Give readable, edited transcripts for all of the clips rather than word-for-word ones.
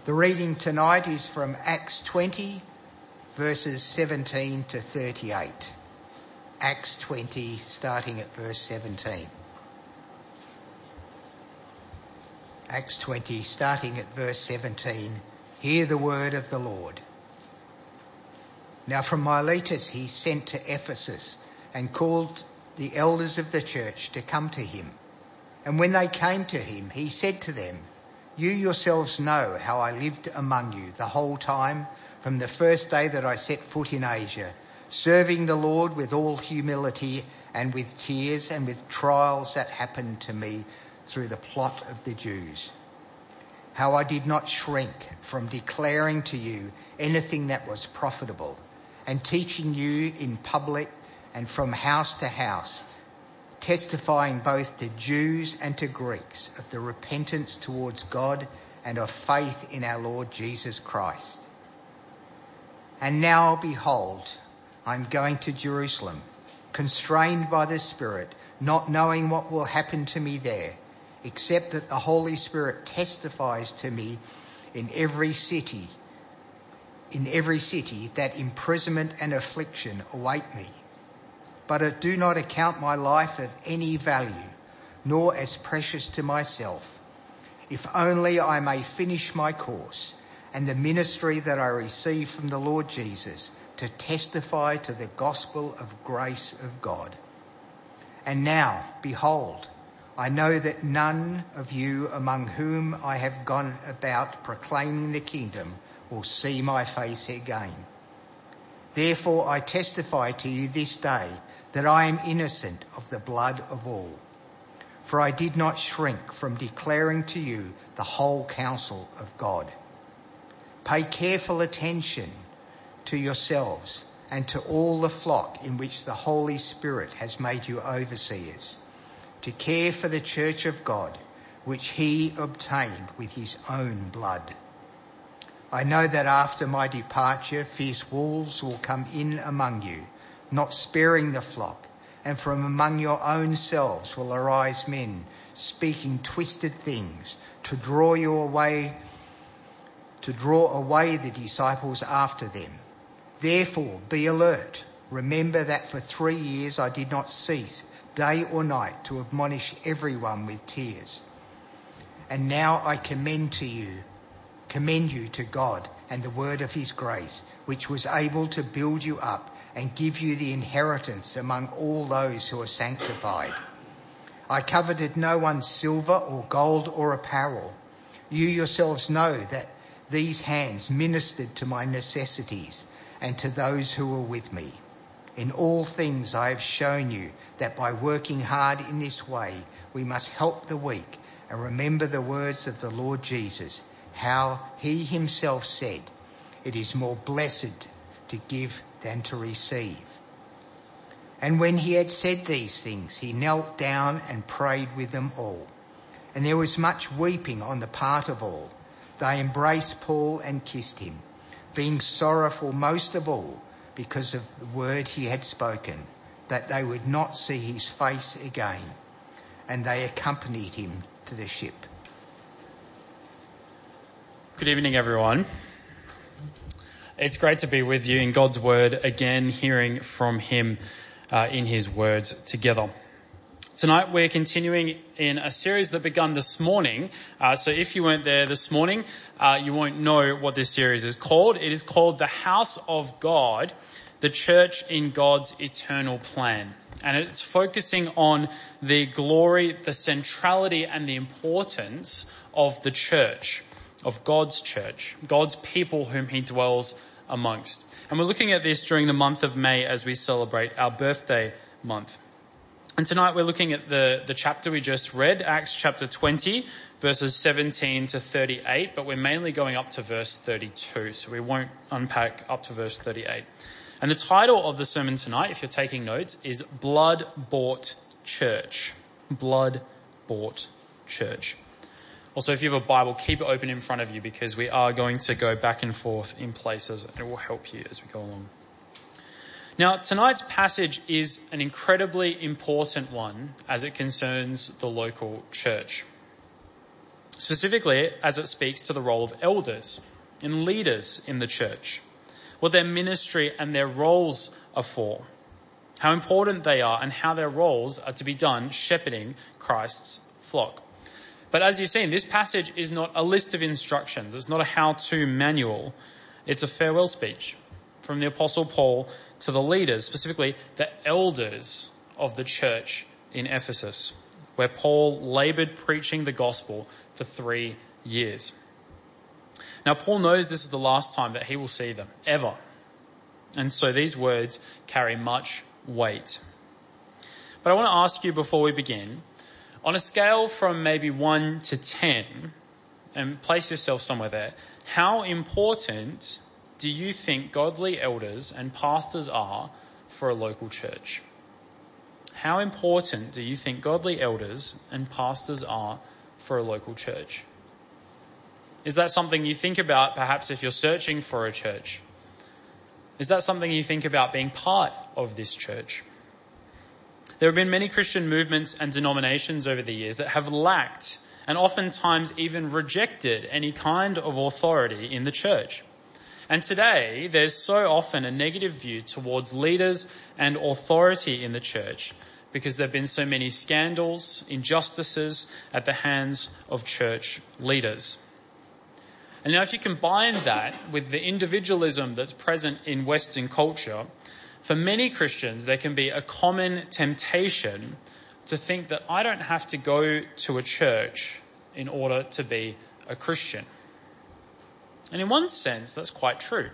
The reading tonight is from Acts 20, verses 17 to 38. Acts 20, starting at verse 17. Acts 20, starting at verse 17. Hear the word of the Lord. Now from Miletus he sent to Ephesus and called the elders of the church to come to him. And when they came to him, he said to them, You yourselves know how I lived among you the whole time, from the first day that I set foot in Asia, serving the Lord with all humility and with tears and with trials that happened to me through the plot of the Jews. How I did not shrink from declaring to you anything that was profitable, and teaching you in public and from house to house, testifying both to Jews and to Greeks of the repentance towards God and of faith in our Lord Jesus Christ. And now, behold, I'm going to Jerusalem, constrained by the Spirit, not knowing what will happen to me there, except that the Holy Spirit testifies to me in every city that imprisonment and affliction await me. But I do not account my life of any value, nor as precious to myself, if only I may finish my course and the ministry that I receive from the Lord Jesus, to testify to the gospel of grace of God. And now, behold, I know that none of you among whom I have gone about proclaiming the kingdom will see my face again. Therefore I testify to you this day that I am innocent of the blood of all. For I did not shrink from declaring to you the whole counsel of God. Pay careful attention to yourselves and to all the flock in which the Holy Spirit has made you overseers, to care for the church of God, which he obtained with his own blood. I know that after my departure, fierce wolves will come in among you, not sparing the flock, and from among your own selves will arise men speaking twisted things to draw away the disciples after them. Therefore, be alert. Remember that for 3 years I did not cease, day or night, to admonish everyone with tears. And now I commend you to God and the word of his grace, which was able to build you up and give you the inheritance among all those who are sanctified. I coveted no one's silver or gold or apparel. You yourselves know that these hands ministered to my necessities and to those who were with me. In all things I have shown you that by working hard in this way, we must help the weak and remember the words of the Lord Jesus, how he himself said, It is more blessed to give than to receive. And when he had said these things, he knelt down and prayed with them all. And there was much weeping on the part of all. They embraced Paul and kissed him, being sorrowful most of all because of the word he had spoken, that they would not see his face again. And they accompanied him to the ship. Good evening, everyone. It's great to be with you in God's word again, hearing from him in his words together. Tonight we're continuing in a series that began this morning. So if you weren't there this morning, you won't know what this series is called. It is called The House of God, the Church in God's Eternal Plan. And it's focusing on the glory, the centrality and the importance of the church, of God's church, God's people whom he dwells amongst. And we're looking at this during the month of May as we celebrate our birthday month. And tonight we're looking at the chapter we just read, Acts chapter 20, verses 17 to 38, but we're mainly going up to verse 32, so we won't unpack up to verse 38. And the title of the sermon tonight, if you're taking notes, is Blood-Bought Church. Blood-Bought Church. Also, if you have a Bible, keep it open in front of you because we are going to go back and forth in places and it will help you as we go along. Now, tonight's passage is an incredibly important one as it concerns the local church. specifically as it speaks to the role of elders and leaders in the church, what their ministry and their roles are for, how important they are, and how their roles are to be done shepherding Christ's flock. But as you've seen, this passage is not a list of instructions. It's not a how-to manual. It's a farewell speech from the Apostle Paul to the leaders, specifically the elders of the church in Ephesus, where Paul laboured preaching the gospel for 3 years. Now, Paul knows this is the last time that he will see them, ever. And so these words carry much weight. But I want to ask you before we begin, on a scale from maybe 1 to 10, and place yourself somewhere there, how important do you think godly elders and pastors are for a local church? How important do you think godly elders and pastors are for a local church? Is that something you think about perhaps if you're searching for a church? Is that something you think about being part of this church? There have been many Christian movements and denominations over the years that have lacked and oftentimes even rejected any kind of authority in the church. And today, there's so often a negative view towards leaders and authority in the church because there have been so many scandals, injustices at the hands of church leaders. And now if you combine that with the individualism that's present in Western culture, for many Christians, there can be a common temptation to think that I don't have to go to a church in order to be a Christian. And in one sense, that's quite true.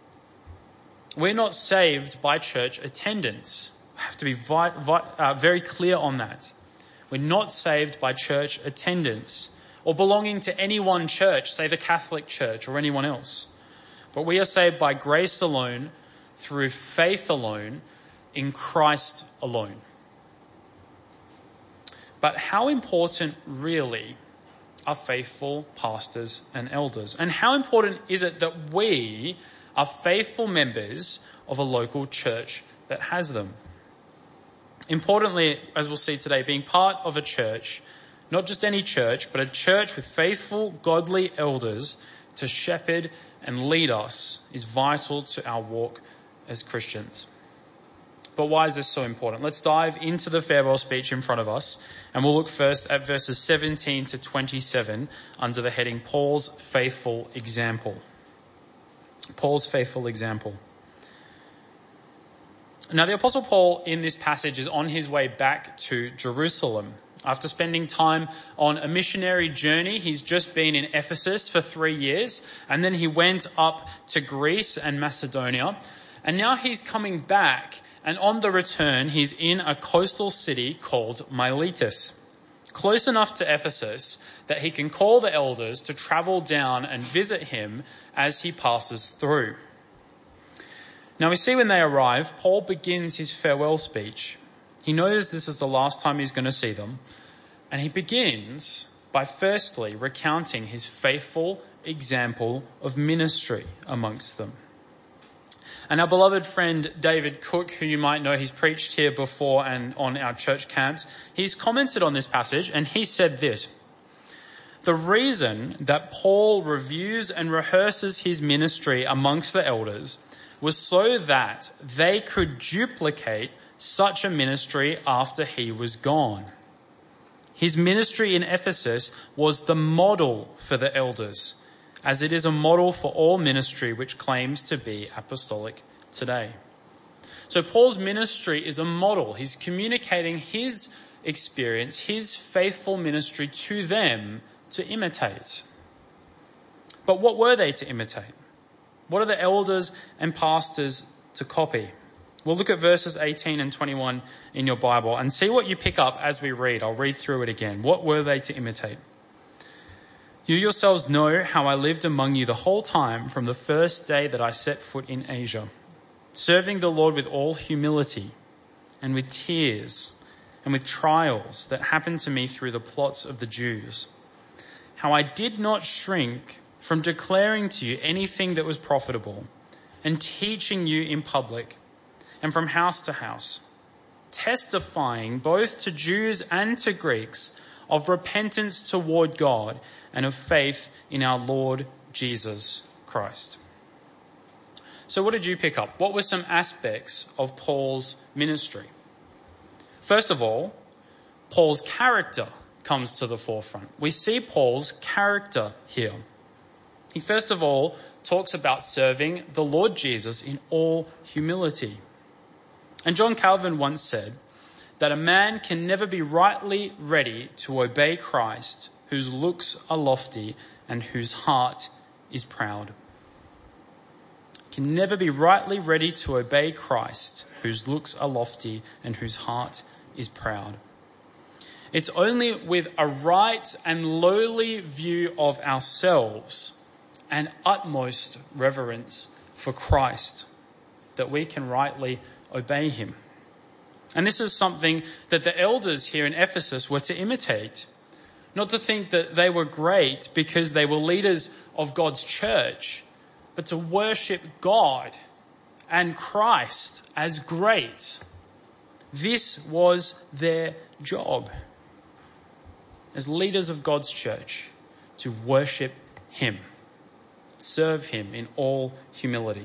We're not saved by church attendance. We have to be very clear on that. We're not saved by church attendance or belonging to any one church, say the Catholic Church or anyone else. But we are saved by grace alone, through faith alone, in Christ alone. But how important really are faithful pastors and elders? And how important is it that we are faithful members of a local church that has them? Importantly, as we'll see today, being part of a church, not just any church, but a church with faithful, godly elders to shepherd and lead us is vital to our walk as Christians. But why is this so important? Let's dive into the farewell speech in front of us, and we'll look first at verses 17 to 27 under the heading Paul's faithful example. Paul's faithful example. Now, the Apostle Paul in this passage is on his way back to Jerusalem. After spending time on a missionary journey, he's just been in Ephesus for 3 years, and then he went up to Greece and Macedonia. And now he's coming back, and on the return, he's in a coastal city called Miletus, close enough to Ephesus that he can call the elders to travel down and visit him as he passes through. Now we see when they arrive, Paul begins his farewell speech. He knows this is the last time he's going to see them, and he begins by firstly recounting his faithful example of ministry amongst them. And our beloved friend David Cook, who you might know, he's preached here before and on our church camps, he's commented on this passage and he said this: the reason that Paul reviews and rehearses his ministry amongst the elders was so that they could duplicate such a ministry after he was gone. His ministry in Ephesus was the model for the elders, as it is a model for all ministry which claims to be apostolic today. So Paul's ministry is a model. He's communicating his experience, his faithful ministry to them to imitate. But what were they to imitate? What are the elders and pastors to copy? We'll look at verses 18 and 21 in your Bible and see what you pick up as we read. I'll read through it again. What were they to imitate? You yourselves know how I lived among you the whole time from the first day that I set foot in Asia, serving the Lord with all humility and with tears and with trials that happened to me through the plots of the Jews. How I did not shrink from declaring to you anything that was profitable and teaching you in public and from house to house, testifying both to Jews and to Greeks of repentance toward God and of faith in our Lord Jesus Christ. So what did you pick up? What were some aspects of Paul's ministry? First of all, Paul's character comes to the forefront. We see Paul's character here. He first of all talks about serving the Lord Jesus in all humility. And John Calvin once said that a man can never be rightly ready to obey Christ whose looks are lofty and whose heart is proud. Can never be rightly ready to obey Christ whose looks are lofty and whose heart is proud. It's only with a right and lowly view of ourselves and utmost reverence for Christ that we can rightly obey him. And this is something that the elders here in Ephesus were to imitate. Not to think that they were great because they were leaders of God's church, but to worship God and Christ as great. This was their job as leaders of God's church, to worship him, serve him in all humility.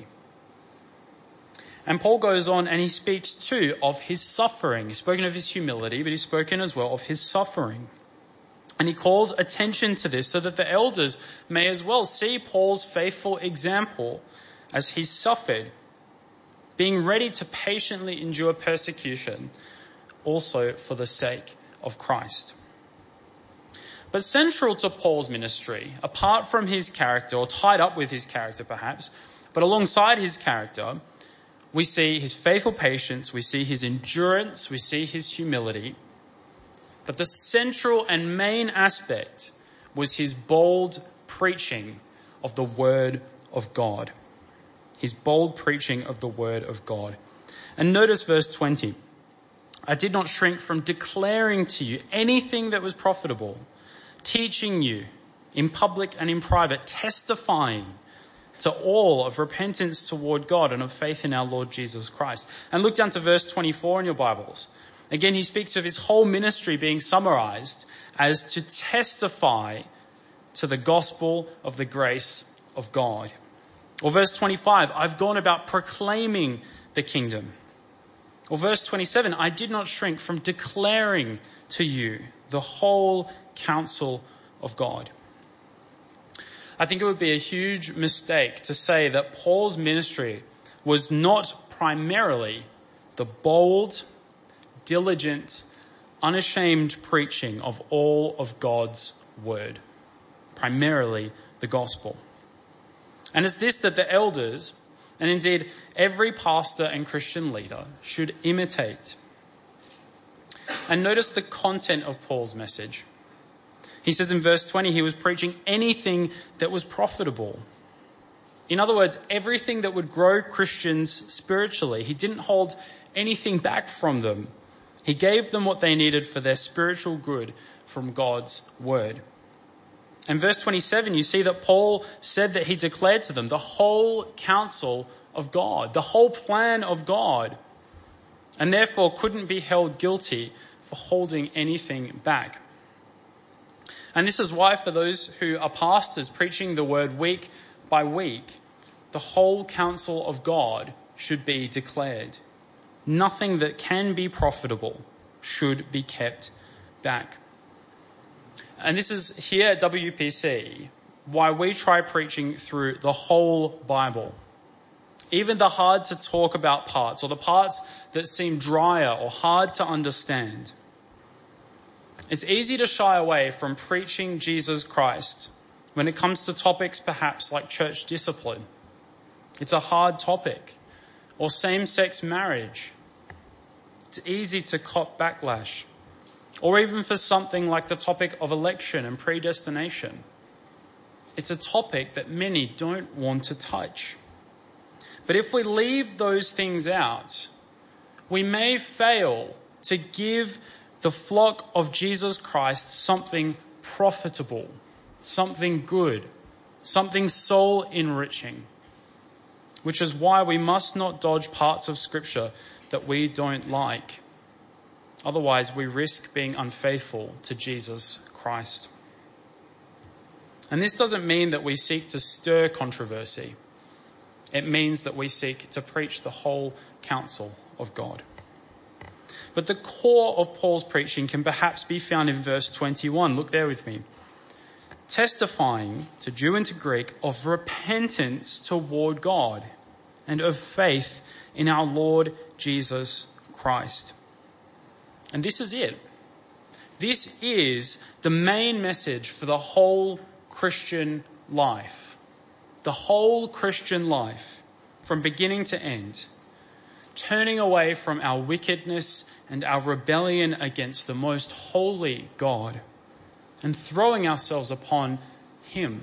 And Paul goes on and he speaks too of his suffering. He's spoken of his humility, but he's spoken as well of his suffering. And he calls attention to this so that the elders may as well see Paul's faithful example as he suffered, being ready to patiently endure persecution, also for the sake of Christ. But central to Paul's ministry, apart from his character, or tied up with his character perhaps, but alongside his character, we see his faithful patience, we see his endurance, we see his humility. But the central and main aspect was his bold preaching of the Word of God. His bold preaching of the Word of God. And notice verse 20. I did not shrink from declaring to you anything that was profitable, teaching you in public and in private, testifying to all of repentance toward God and of faith in our Lord Jesus Christ. And look down to verse 24 in your Bibles. Again, he speaks of his whole ministry being summarized as to testify to the gospel of the grace of God. Or verse 25, I've gone about proclaiming the kingdom. Or verse 27, I did not shrink from declaring to you the whole counsel of God. I think it would be a huge mistake to say that Paul's ministry was not primarily the bold, diligent, unashamed preaching of all of God's word, primarily the gospel. And it's this that the elders, and indeed every pastor and Christian leader, should imitate. And notice the content of Paul's message. He says in verse 20, he was preaching anything that was profitable. In other words, everything that would grow Christians spiritually. He didn't hold anything back from them. He gave them what they needed for their spiritual good from God's word. In verse 27, you see that Paul said that he declared to them the whole counsel of God, the whole plan of God, and therefore couldn't be held guilty for holding anything back. And this is why for those who are pastors preaching the word week by week, the whole counsel of God should be declared. Nothing that can be profitable should be kept back. And this is here at WPC why we try preaching through the whole Bible. Even the hard to talk about parts, or the parts that seem drier or hard to understand. It's easy to shy away from preaching Jesus Christ when it comes to topics perhaps like church discipline. It's a hard topic. Or same-sex marriage. It's easy to cop backlash. Or even for something like the topic of election and predestination. It's a topic that many don't want to touch. But if we leave those things out, we may fail to give the flock of Jesus Christ something profitable, something good, something soul enriching, which is why we must not dodge parts of Scripture that we don't like. Otherwise, we risk being unfaithful to Jesus Christ. And this doesn't mean that we seek to stir controversy. It means that we seek to preach the whole counsel of God. But the core of Paul's preaching can perhaps be found in verse 21. Look there with me. Testifying to Jew and to Greek of repentance toward God and of faith in our Lord Jesus Christ. And this is it. This is the main message for the whole Christian life. The whole Christian life, from beginning to end. Turning away from our wickedness and our rebellion against the most holy God and throwing ourselves upon Him.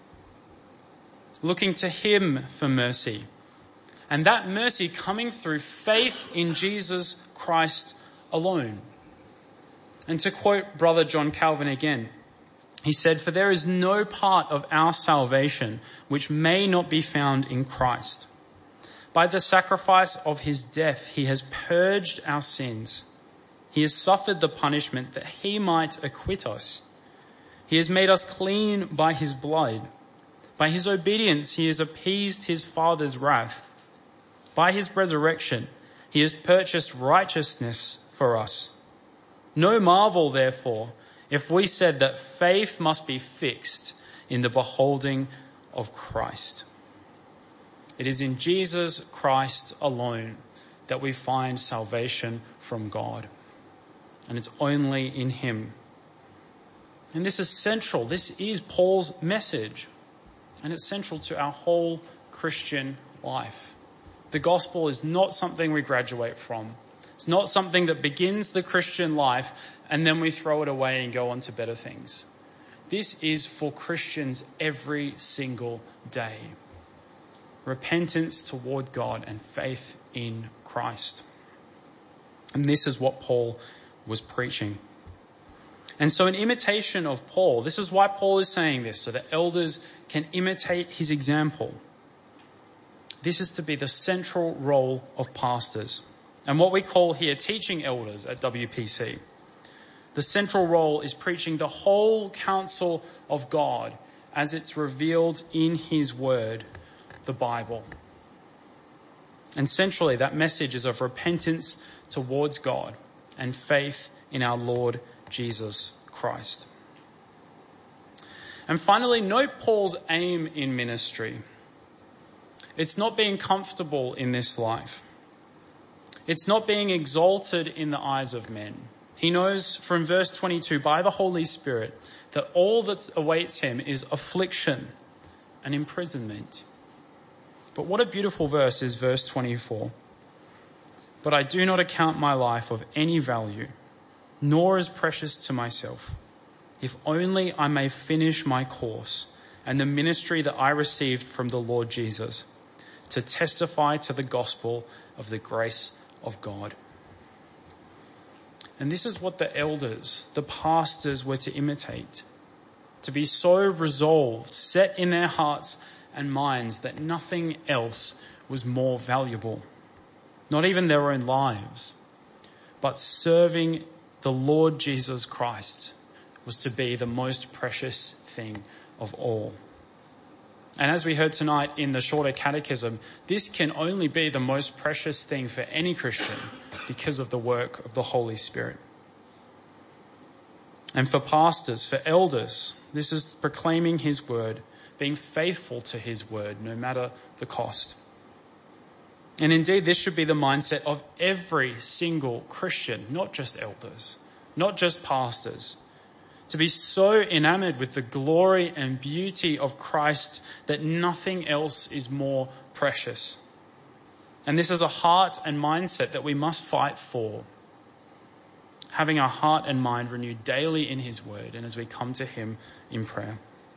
Looking to Him for mercy. And that mercy coming through faith in Jesus Christ alone. And to quote Brother John Calvin again, he said, "For there is no part of our salvation which may not be found in Christ. By the sacrifice of His death, He has purged our sins. He has suffered the punishment that He might acquit us. He has made us clean by His blood. By His obedience, He has appeased His Father's wrath. By His resurrection, He has purchased righteousness for us. No marvel, therefore, if we said that faith must be fixed in the beholding of Christ. It is in Jesus Christ alone that we find salvation from God. And it's only in Him. And this is central. This is Paul's message. And it's central to our whole Christian life. The gospel is not something we graduate from. It's not something that begins the Christian life and then we throw it away and go on to better things. This is for Christians every single day. Repentance toward God and faith in Christ. And this is what Paul was preaching. And so in imitation of Paul, this is why Paul is saying this, so that elders can imitate his example. This is to be the central role of pastors. And what we call here teaching elders at WPC. The central role is preaching the whole counsel of God as it's revealed in His Word, the Bible. And centrally, that message is of repentance towards God and faith in our Lord Jesus Christ. And finally, note Paul's aim in ministry. It's not being comfortable in this life. It's not being exalted in the eyes of men. He knows from verse 22 by the Holy Spirit that all that awaits him is affliction and imprisonment. But what a beautiful verse is verse 24. But I do not account my life of any value, nor as precious to myself, if only I may finish my course and the ministry that I received from the Lord Jesus, to testify to the gospel of the grace of God. And this is what the elders, the pastors, were to imitate. To be so resolved, set in their hearts and minds that nothing else was more valuable. Not even their own lives. But serving the Lord Jesus Christ was to be the most precious thing of all. And as we heard tonight in the shorter catechism, this can only be the most precious thing for any Christian because of the work of the Holy Spirit. And for pastors, for elders, this is proclaiming His word, being faithful to His word, no matter the cost. And indeed, this should be the mindset of every single Christian, not just elders, not just pastors. To be so enamored with the glory and beauty of Christ that nothing else is more precious. And this is a heart and mindset that we must fight for. Having our heart and mind renewed daily in His word and as we come to Him in prayer.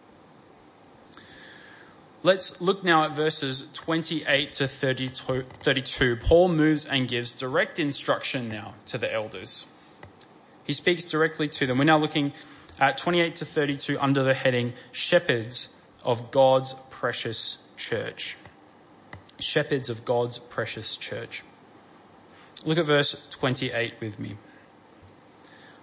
Let's look now at verses 28 to 32. Paul moves and gives direct instruction now to the elders. He speaks directly to them. We're now looking at 28 to 32 under the heading, Shepherds of God's Precious Church. Shepherds of God's Precious Church. Look at verse 28 with me.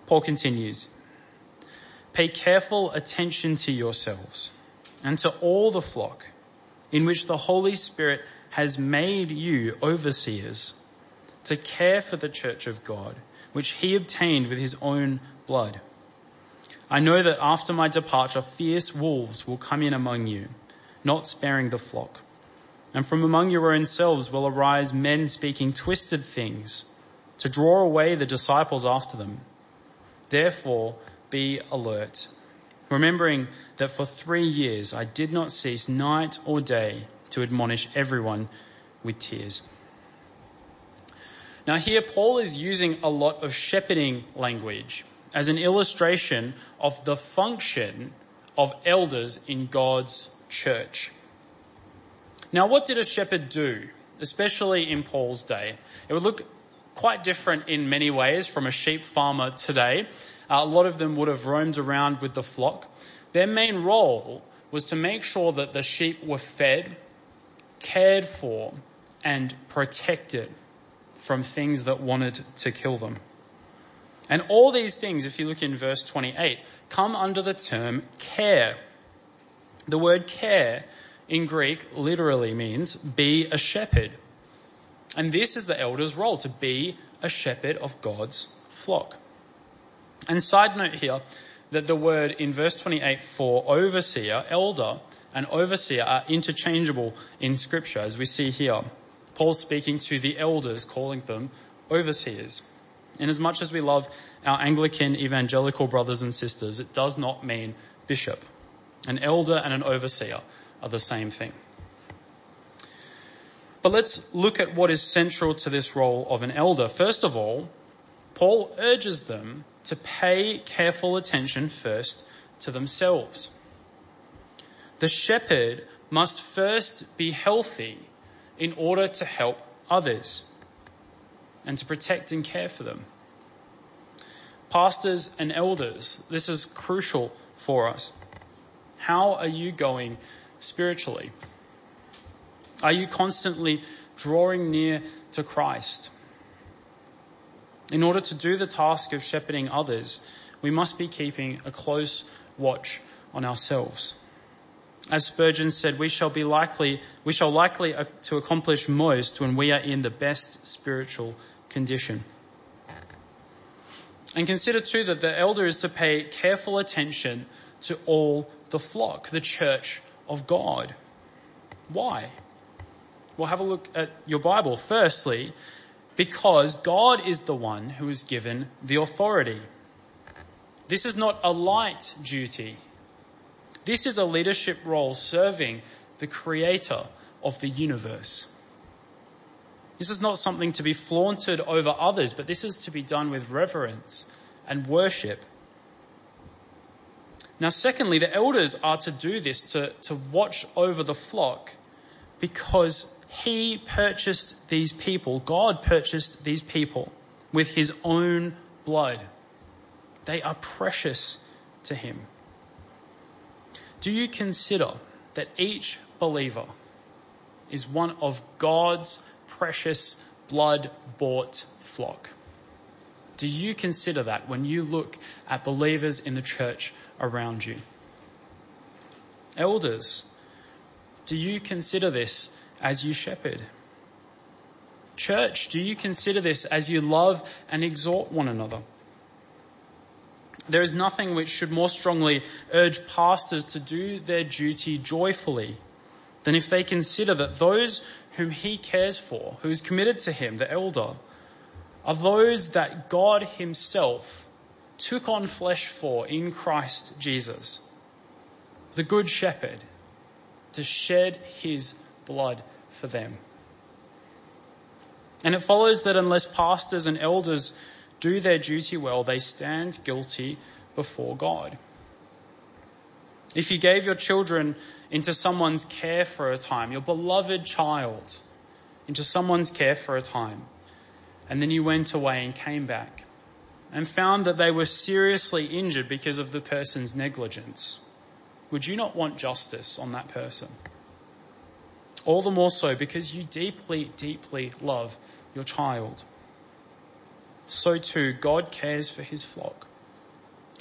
Paul continues, "Pay careful attention to yourselves and to all the flock in which the Holy Spirit has made you overseers to care for the church of God, which he obtained with his own blood. I know that after my departure, fierce wolves will come in among you, not sparing the flock. And from among your own selves will arise men speaking twisted things to draw away the disciples after them. Therefore, be alert, remembering that for 3 years I did not cease night or day to admonish everyone with tears." Now here Paul is using a lot of shepherding language as an illustration of the function of elders in God's church. Now what did a shepherd do, especially in Paul's day? It would look quite different in many ways from a sheep farmer today. A lot of them would have roamed around with the flock. Their main role was to make sure that the sheep were fed, cared for, and protected from things that wanted to kill them. And all these things, if you look in verse 28, come under the term care. The word care in Greek literally means be a shepherd. And this is the elder's role, to be a shepherd of God's flock. And side note here, that the word in verse 28 for overseer, elder, and overseer are interchangeable in Scripture, as we see here. Paul's speaking to the elders, calling them overseers. And as much as we love our Anglican evangelical brothers and sisters, it does not mean bishop. An elder and an overseer are the same thing. But let's look at what is central to this role of an elder. First of all, Paul urges them to pay careful attention first to themselves. The shepherd must first be healthy in order to help others and to protect and care for them. Pastors and elders, this is crucial for us. How are you going spiritually? Are you constantly drawing near to Christ? In order to do the task of shepherding others, we must be keeping a close watch on ourselves. As Spurgeon said, we shall likely to accomplish most when we are in the best spiritual condition. And consider too that the elder is to pay careful attention to all the flock, the church of God. Why? Well, have a look at your Bible. Firstly, because God is the one who is given the authority. This is not a light duty. This is a leadership role serving the Creator of the universe. This is not something to be flaunted over others, but this is to be done with reverence and worship. Now, secondly, the elders are to do this, to watch over the flock, because he purchased these people, God purchased these people with his own blood. They are precious to him. Do you consider that each believer is one of God's precious blood-bought flock? Do you consider that when you look at believers in the church around you? Elders, do you consider this as you shepherd? Church, do you consider this as you love and exhort one another? There is nothing which should more strongly urge pastors to do their duty joyfully than if they consider that those whom he cares for, who is committed to him, the elder, are those that God himself took on flesh for in Christ Jesus, the good shepherd, to shed his blood for them. And it follows that unless pastors and elders do their duty well, they stand guilty before God. If you gave your children into someone's care for a time, your beloved child into someone's care for a time, and then you went away and came back and found that they were seriously injured because of the person's negligence, would you not want justice on that person? All the more so because you deeply, deeply love your child. So too, God cares for his flock.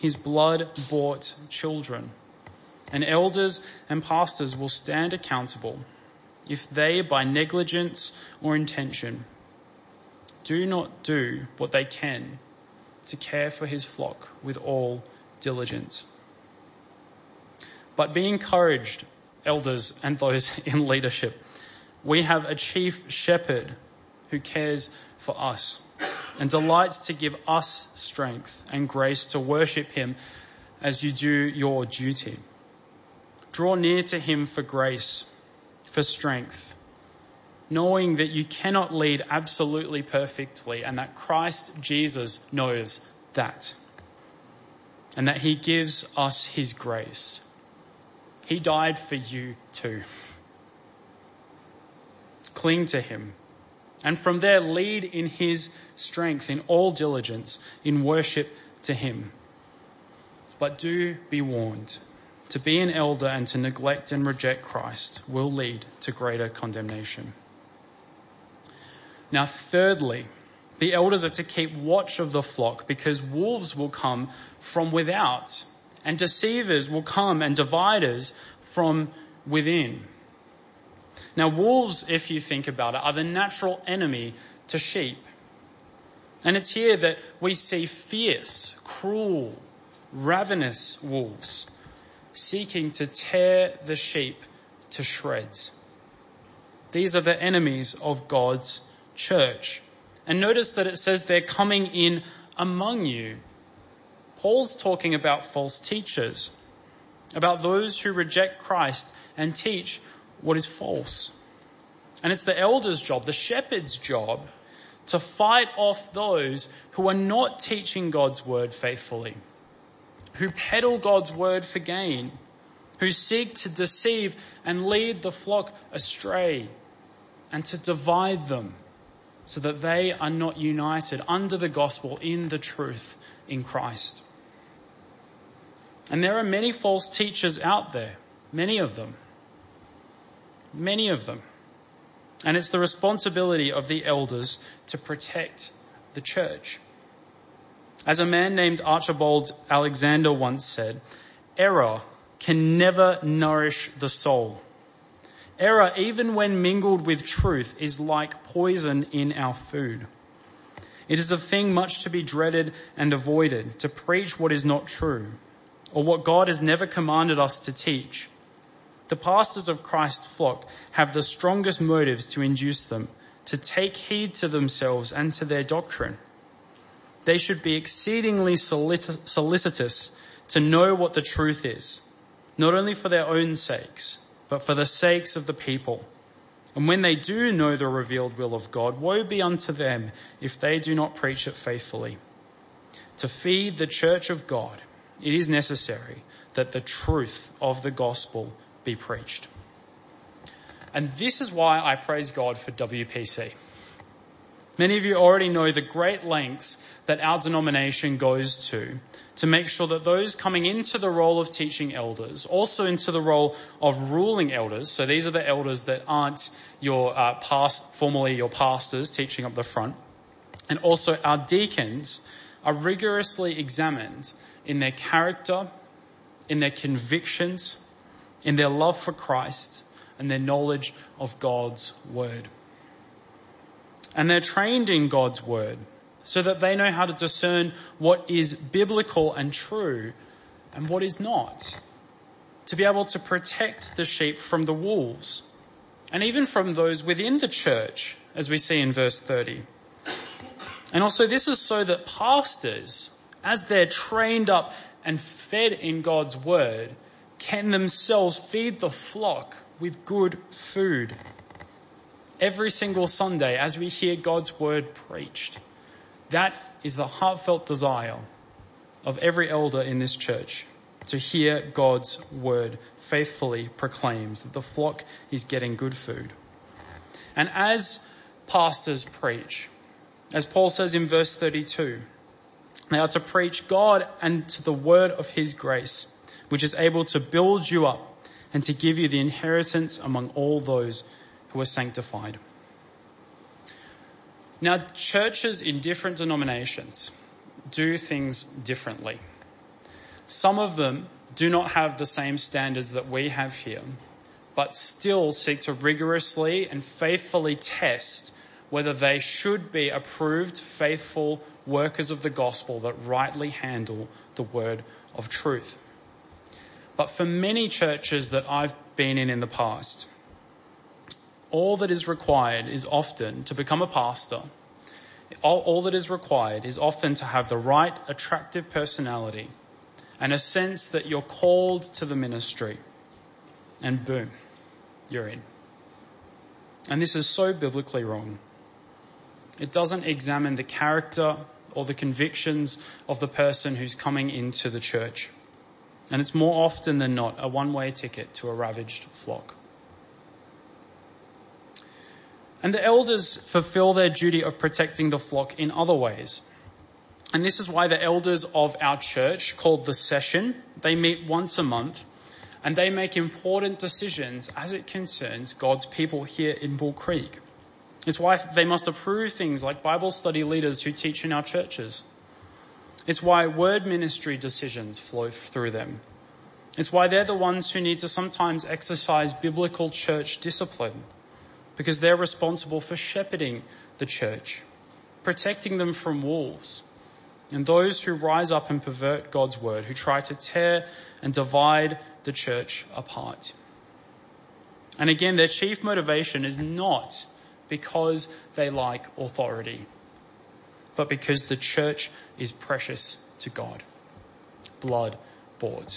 his blood-bought children. And elders and pastors will stand accountable if they, by negligence or intention, do not do what they can to care for his flock with all diligence. But be encouraged, elders and those in leadership. We have a chief shepherd who cares for us and delights to give us strength and grace to worship him as you do your duty. Draw near to him for grace, for strength, knowing that you cannot lead absolutely perfectly and that Christ Jesus knows that, and that he gives us his grace. He died for you too. Cling to him, and from there lead in his strength, in all diligence, in worship to him. But do be warned, to be an elder and to neglect and reject Christ will lead to greater condemnation. Now, thirdly, the elders are to keep watch of the flock because wolves will come from without and deceivers will come and dividers from within. Now, wolves, if you think about it, are the natural enemy to sheep. And it's here that we see fierce, cruel, ravenous wolves seeking to tear the sheep to shreds. These are the enemies of God's church. And notice that it says they're coming in among you. Paul's talking about false teachers, about those who reject Christ and teach what is false. And it's the elder's job, the shepherd's job, to fight off those who are not teaching God's word faithfully, who peddle God's word for gain, who seek to deceive and lead the flock astray, and to divide them so that they are not united under the gospel in the truth in Christ. And there are many false teachers out there, many of them. And it's the responsibility of the elders to protect the church. As a man named Archibald Alexander once said, error can never nourish the soul. Error, even when mingled with truth, is like poison in our food. It is a thing much to be dreaded and avoided, to preach what is not true, or what God has never commanded us to teach. The pastors of Christ's flock have the strongest motives to induce them to take heed to themselves and to their doctrine. They should be exceedingly solicitous to know what the truth is, not only for their own sakes, but for the sakes of the people. And when they do know the revealed will of God, woe be unto them if they do not preach it faithfully. To feed the church of God, it is necessary that the truth of the gospel be preached. And this is why I praise God for WPC. Many of you already know the great lengths that our denomination goes to make sure that those coming into the role of teaching elders, also into the role of ruling elders, so these are the elders that aren't your formerly your pastors teaching up the front, and also our deacons are rigorously examined in their character, in their convictions, in their love for Christ, and their knowledge of God's word. And they're trained in God's word so that they know how to discern what is biblical and true and what is not, to be able to protect the sheep from the wolves and even from those within the church, as we see in verse 30. And also this is so that pastors, as they're trained up and fed in God's word, can themselves feed the flock with good food. Every single Sunday as we hear God's word preached. That is the heartfelt desire of every elder in this church, to hear God's word faithfully proclaimed, that the flock is getting good food. And as pastors preach, as Paul says in verse 32, they are to preach God and to the word of his grace, which is able to build you up and to give you the inheritance among all those who are sanctified. Now, churches in different denominations do things differently. Some of them do not have the same standards that we have here, but still seek to rigorously and faithfully test whether they should be approved, faithful workers of the gospel that rightly handle the word of truth. But for many churches that I've been in the past, all that is required is often to become a pastor. All that is required is often to have the right attractive personality and a sense that you're called to the ministry. And boom, you're in. And this is so biblically wrong. It doesn't examine the character or the convictions of the person who's coming into the church. And it's more often than not a one-way ticket to a ravaged flock. And the elders fulfill their duty of protecting the flock in other ways. And this is why the elders of our church, called the Session, they meet once a month and they make important decisions as it concerns God's people here in Bull Creek. It's why they must approve things like Bible study leaders who teach in our churches. It's why word ministry decisions flow through them. It's why they're the ones who need to sometimes exercise biblical church discipline, because they're responsible for shepherding the church, protecting them from wolves, and those who rise up and pervert God's word, who try to tear and divide the church apart. And again, their chief motivation is not because they like authority, but because the church is precious to God, blood bought.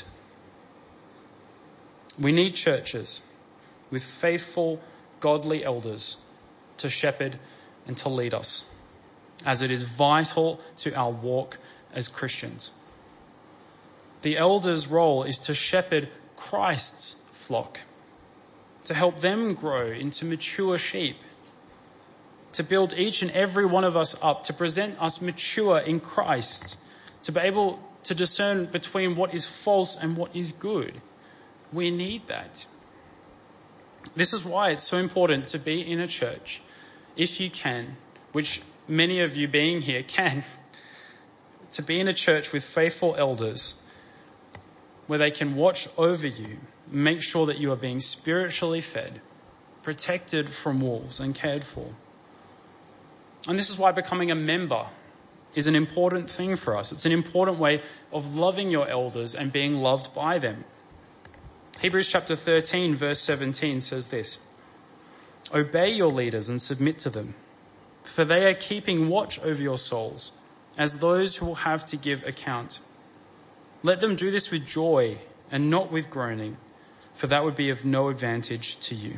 We need churches with faithful, godly elders to shepherd and to lead us, as it is vital to our walk as Christians. The elders' role is to shepherd Christ's flock, to help them grow into mature sheep, to build each and every one of us up, to present us mature in Christ, to be able to discern between what is false and what is good. We need that. This is why it's so important to be in a church, if you can, which many of you being here can, to be in a church with faithful elders where they can watch over you, make sure that you are being spiritually fed, protected from wolves and cared for. And this is why becoming a member is an important thing for us. It's an important way of loving your elders and being loved by them. Hebrews chapter 13 verse 17 says this: "Obey your leaders and submit to them, for they are keeping watch over your souls as those who will have to give account. Let them do this with joy and not with groaning, for that would be of no advantage to you."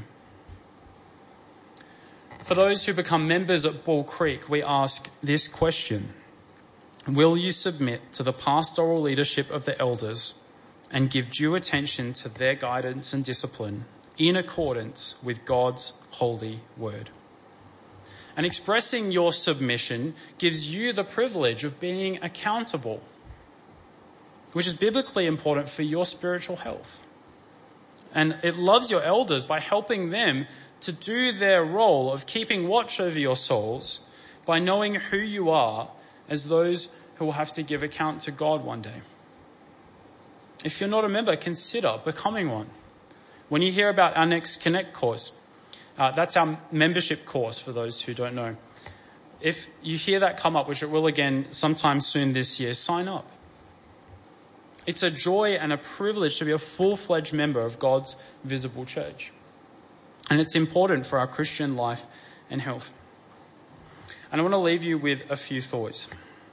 For those who become members at Bull Creek, we ask this question: will you submit to the pastoral leadership of the elders and give due attention to their guidance and discipline in accordance with God's holy word? And expressing your submission gives you the privilege of being accountable, which is biblically important for your spiritual health. And it loves your elders by helping them to do their role of keeping watch over your souls by knowing who you are as those who will have to give account to God one day. If you're not a member, consider becoming one. When you hear about our next Connect course, that's our membership course for those who don't know. If you hear that come up, which it will again sometime soon this year, sign up. It's a joy and a privilege to be a full-fledged member of God's visible church. And it's important for our Christian life and health. And I want to leave you with a few thoughts.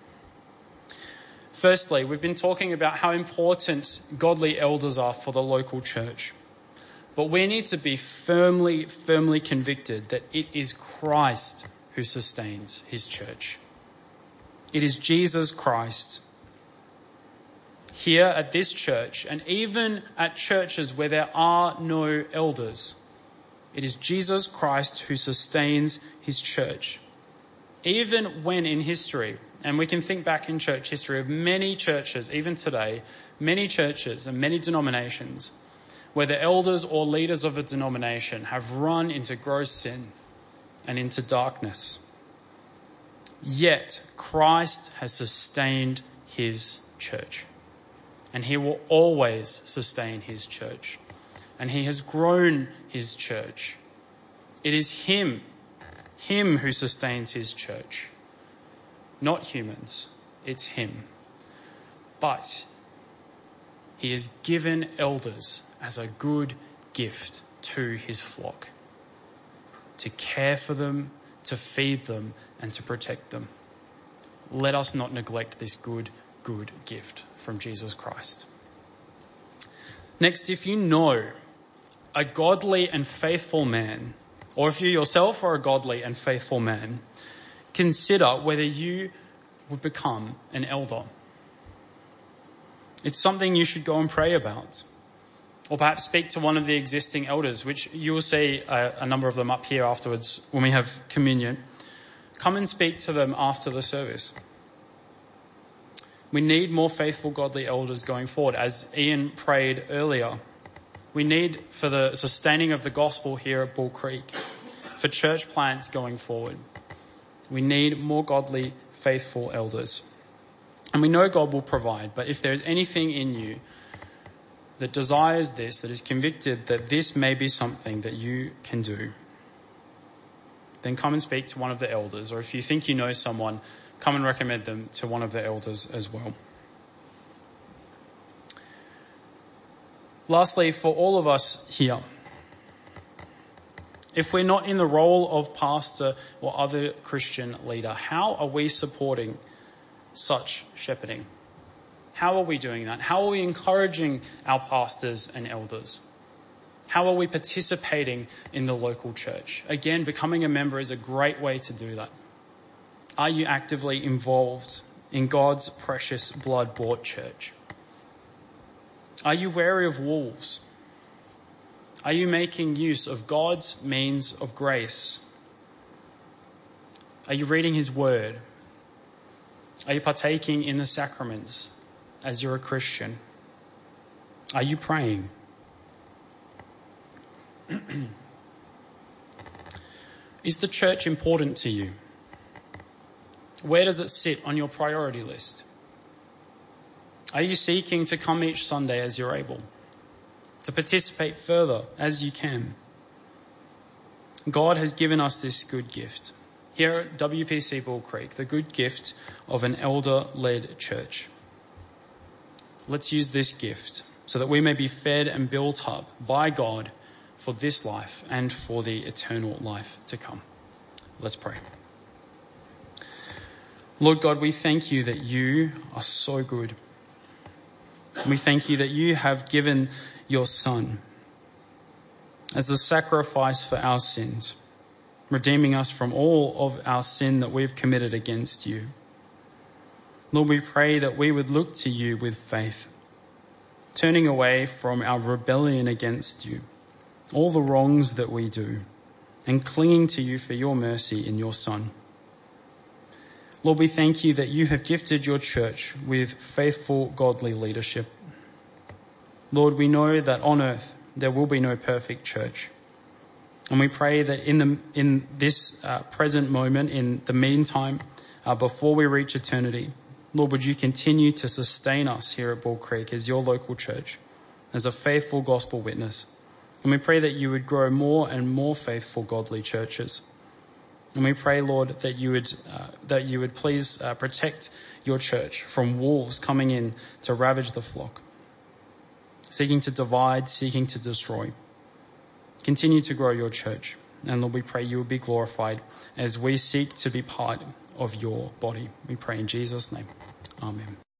Firstly, we've been talking about how important godly elders are for the local church. But we need to be firmly convicted that it is Christ who sustains his church. It is Jesus Christ. Here at this church, and even at churches where there are no elders, it is Jesus Christ who sustains his church. Even when in history, and we can think back in church history of many churches, even today, many churches and many denominations, where the elders or leaders of a denomination have run into gross sin and into darkness. Yet Christ has sustained his church. and he will always sustain his church. And he has grown his church. It is him who sustains his church. Not humans, it's him. But he has given elders as a good gift to his flock, to care for them, to feed them, and to protect them. Let us not neglect this good gift from Jesus Christ. Next, if you know a godly and faithful man, or if you yourself are a godly and faithful man, consider whether you would become an elder. It's something you should go and pray about. Or perhaps speak to one of the existing elders, which you will see a number of them up here afterwards when we have communion. Come and speak to them after the service. We need more faithful, godly elders going forward. As Ian prayed earlier, we need for the sustaining of the gospel here at Bull Creek, for church plants going forward. We need more godly, faithful elders. And we know God will provide, but if there is anything in you that desires this, that is convicted that this may be something that you can do, then come and speak to one of the elders. Or if you think you know someone, come and recommend them to one of the elders as well. Lastly, for all of us here, if we're not in the role of pastor or other Christian leader, how are we supporting such shepherding? How are we doing that? How are we encouraging our pastors and elders? How are we participating in the local church? Again, becoming a member is a great way to do that. Are you actively involved in God's precious blood-bought church? Are you wary of wolves? Are you making use of God's means of grace? Are you reading his word? Are you partaking in the sacraments as you're a Christian? Are you praying? Is the church important to you? Where does it sit on your priority list? Are you seeking to come each Sunday as you're able? To participate further as you can? God has given us this good gift. Here at WPC Bull Creek, the good gift of an elder-led church. Let's use this gift so that we may be fed and built up by God for this life and for the eternal life to come. Let's pray. Lord God, we thank you that you are so good. We thank you that you have given your Son as the sacrifice for our sins, redeeming us from all of our sin that we've committed against you. Lord, we pray that we would look to you with faith, turning away from our rebellion against you, all the wrongs that we do, and clinging to you for your mercy in your Son. Lord, we thank you that you have gifted your church with faithful, godly leadership. Lord, we know that on earth there will be no perfect church. And we pray that in this present moment, in the meantime, before we reach eternity, Lord, would you continue to sustain us here at Bull Creek as your local church, as a faithful gospel witness. And we pray that you would grow more and more faithful, godly churches. And we pray, Lord, that you would please protect your church from wolves coming in to ravage the flock, seeking to divide, seeking to destroy. Continue to grow your church. And Lord, we pray you will be glorified as we seek to be part of your body. We pray in Jesus' name. Amen.